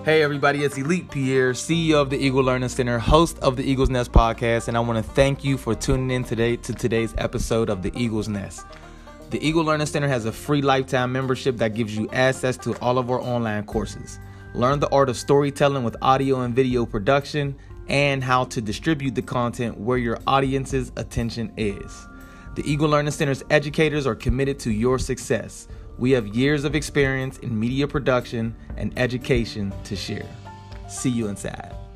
Hey everybody, it's Elite Pierre, CEO of the Eagle Learning Center, host of the Eagle's Nest podcast, and I want to thank you for tuning in today to today's episode of the Eagle's Nest. The Eagle Learning Center has a free lifetime membership that gives you access to all of our online courses. Learn the art of storytelling with audio and video production and how to distribute the content where your audience's attention is. The Eagle Learning Center's educators are committed to your success. We have years of experience in media production and education to share. See you inside.